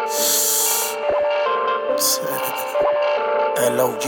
El OG,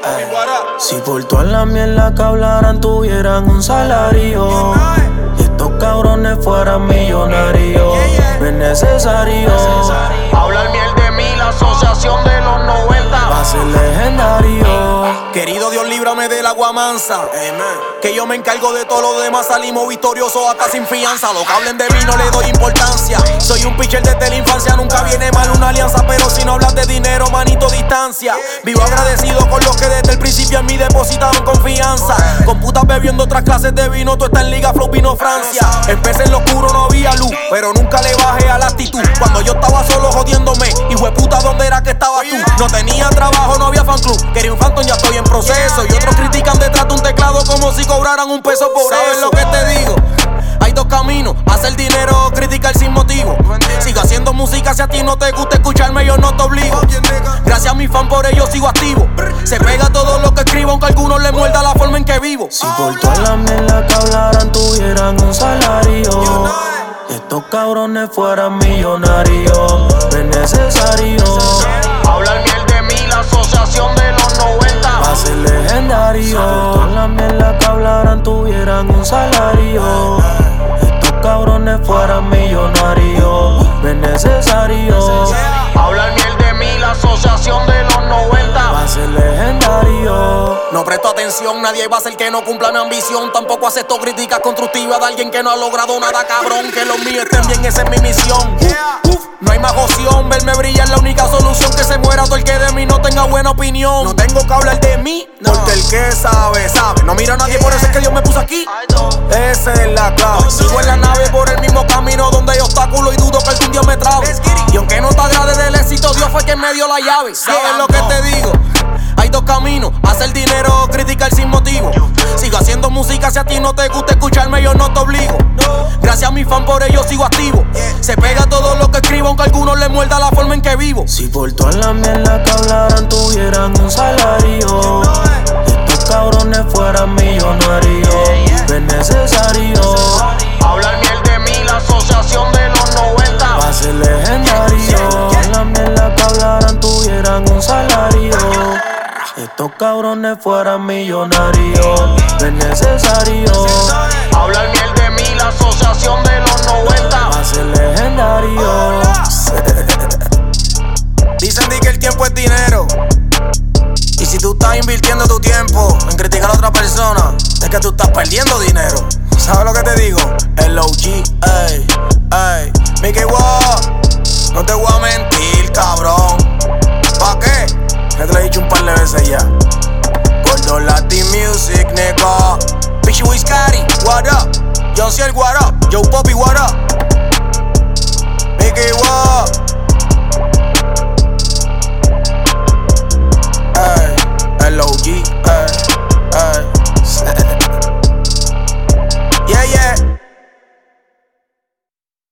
si por toda la mierda que hablaran tuvieran un salario, estos cabrones fueran millonarios, no es necesario hablar miel de mí, la asociación de los 90 va a ser legendario. Querido Dios, líbrame del agua mansa. Amen. Que yo me encargo de todo lo demás. Salimos victoriosos hasta sin fianza. Lo que hablen de mí no le doy importancia. Soy un pitcher desde la infancia. Nunca viene mal una alianza, pero si no hablas de dinero, manito, distancia. Vivo agradecido con los que desde el principio en mí depositaron confianza. Con putas bebiendo otras clases de vino. Tú estás en Liga Flow, vino Francia. Empecé en lo oscuro, no había luz, pero nunca le bajé a la actitud. Cuando yo estaba solo jodiéndome, hijo de puta, ¿dónde era que estabas tú? No tenía trabajo, no había fan club. Quería un phantom, ya estoy en proceso. Y otros critican detrás de un teclado como si cobraran un peso por eso. ¿Sabes lo que te digo? Hay dos caminos, hacer dinero o criticar sin motivo. Sigo haciendo música, si a ti no te gusta escucharme yo no te obligo. Gracias a mi fan por ello sigo activo. Se pega todo lo que escribo aunque a algunos les muerda la forma en que vivo. Si por toda la mierda que hablaran tuvieran un salario, estos cabrones fueran millonarios, no es necesario hablar miel de mí, la asociación de los 90 va a ser legendario. Si por toda la mierda que hablaran tuvieran un salario, estos cabrones fueran millonarios, no es necesario hablar miel de mí, la asociación de los 90 va a ser legendario. No presto atención, nadie va a ser que no cumpla mi ambición. Tampoco acepto críticas constructivas de alguien que no ha logrado nada, cabrón. Que los míos estén bien, esa es mi misión. No hay más opción, verme brillar, la única solución. Que se muera todo el que de mí no tenga buena opinión. No tengo que hablar de mí, porque el que sabe, sabe. No miro a nadie, por eso es que Dios me puso aquí. Esa es la clave. Sigo en la nave por el mismo camino donde hay obstáculos y dudo que algún día me trabe. Y aunque no te agrade del éxito, Dios fue quien me dio la llave. ¿Sabes lo que te digo? Hay dos caminos, hacer dinero o criticar sin motivo. Sigo haciendo música, si a ti no te gusta escucharme yo no te obligo. Gracias a mi fan por ello sigo activo. Se pega todo lo que escribo aunque a algunos les muerda la forma en que vivo. Si por toda la mierda que hablaran tuvieran un salario, estos cabrones fueran millonarios, no es necesario hablar miel de mí, la asociación de los 90 va a ser legendario. Si por toda la mierda que hablaran tuvieran un salario, estos cabrones fueran millonarios, no es necesario hablar miel de mí, la asociación de los 90 va a ser legendario. Dicen que el tiempo es dinero. Y si tú estás invirtiendo tu tiempo en criticar a otra persona, es que tú estás perdiendo dinero. ¿Sabes lo que te digo? El OG, ey, ey. Mickey Wow, no te voy a mentir, cabrón. ¿Pa' qué? Que te lo he dicho un par de veces ya. Gordo Latin Music, nigga. Pichi Whiskari, what up? John Ciel, what up? Joe Poppy, what up?